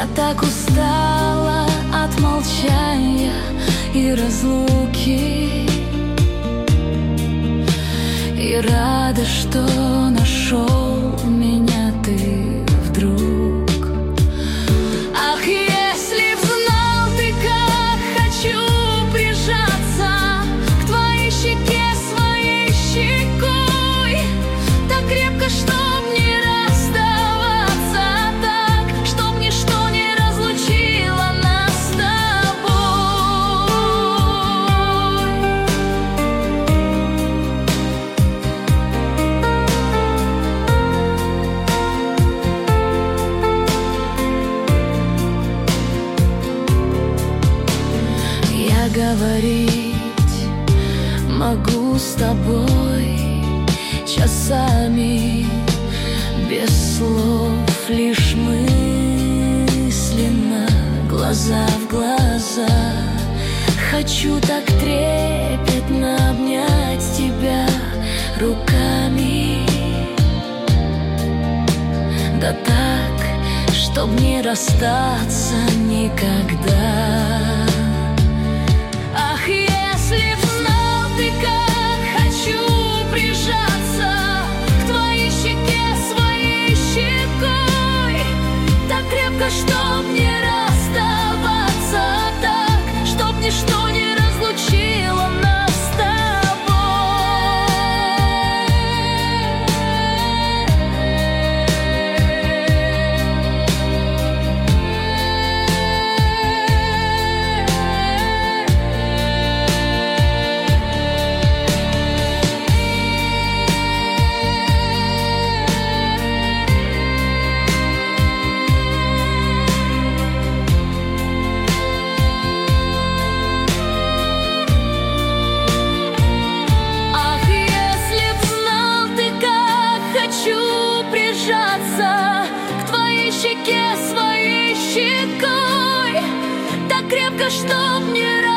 Я так устала от молчания и разлуки, и рада, что нашел меня ты вдруг. Ах, если б знал ты, как хочу прижаться к твоей щеке своей щекой, так крепко, чтоб не расставаться, так, чтоб ничто не разлучило нас с тобой. Я говорить могу с тобой часами, без слов, лишь мысленно, глаза в глаза. Хочу так трепетно обнять тебя руками, да так, чтоб не расстаться никогда. Ах, если б знал ты, как хочу прижаться к твоей щеке своей щекой, так крепко, чтоб не расставаться, так, чтоб ничто не разлучило нас с щеке своей щекой, так крепко, чтоб не